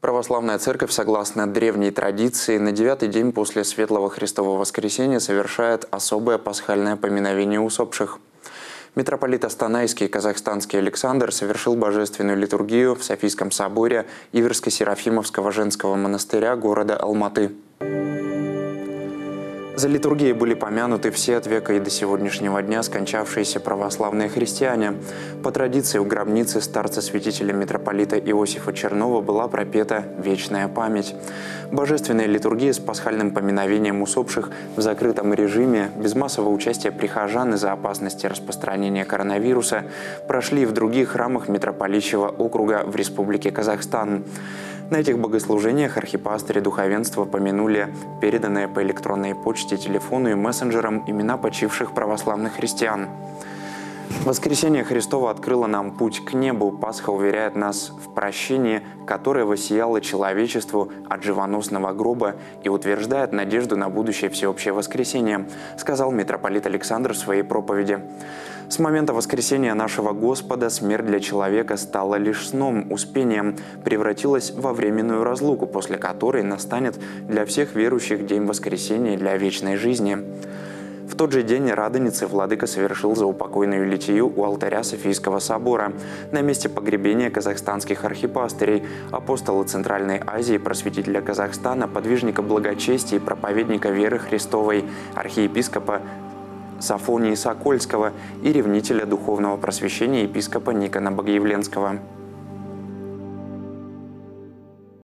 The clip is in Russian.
Православная церковь, согласно древней традиции, на 9-й день после Светлого Христового воскресения совершает особое пасхальное поминовение усопших. Митрополит Астанайский и казахстанский Александр совершил божественную литургию в Софийском соборе Иверско-Серафимовского женского монастыря города Алматы. За литургией были помянуты все от века и до сегодняшнего дня скончавшиеся православные христиане. По традиции у гробницы старца-святителя митрополита Иосифа Чернова была пропета вечная память. Божественная литургия с пасхальным поминовением усопших в закрытом режиме, без массового участия прихожан из-за опасности распространения коронавируса, прошли в других храмах митрополичьего округа в Республике Казахстан. На этих богослужениях архипастыри духовенства помянули переданные по электронной почте, телефону и мессенджерам имена почивших православных христиан. Воскресение Христово открыло нам путь к небу. Пасха уверяет нас в прощении, которое воссияло человечеству от живоносного гроба и утверждает надежду на будущее всеобщее воскресение, сказал митрополит Александр в своей проповеди. С момента воскресения нашего Господа смерть для человека стала лишь сном, успением, превратилась во временную разлуку, после которой настанет для всех верующих день воскресения для вечной жизни. В тот же день Радоницы владыка совершил заупокойную литию у алтаря Софийского собора на месте погребения казахстанских архипастырей, апостола Центральной Азии, просветителя Казахстана, подвижника благочестия и проповедника веры Христовой, архиепископа Сафонии Сокольского и ревнителя духовного просвещения епископа Никона Богоявленского.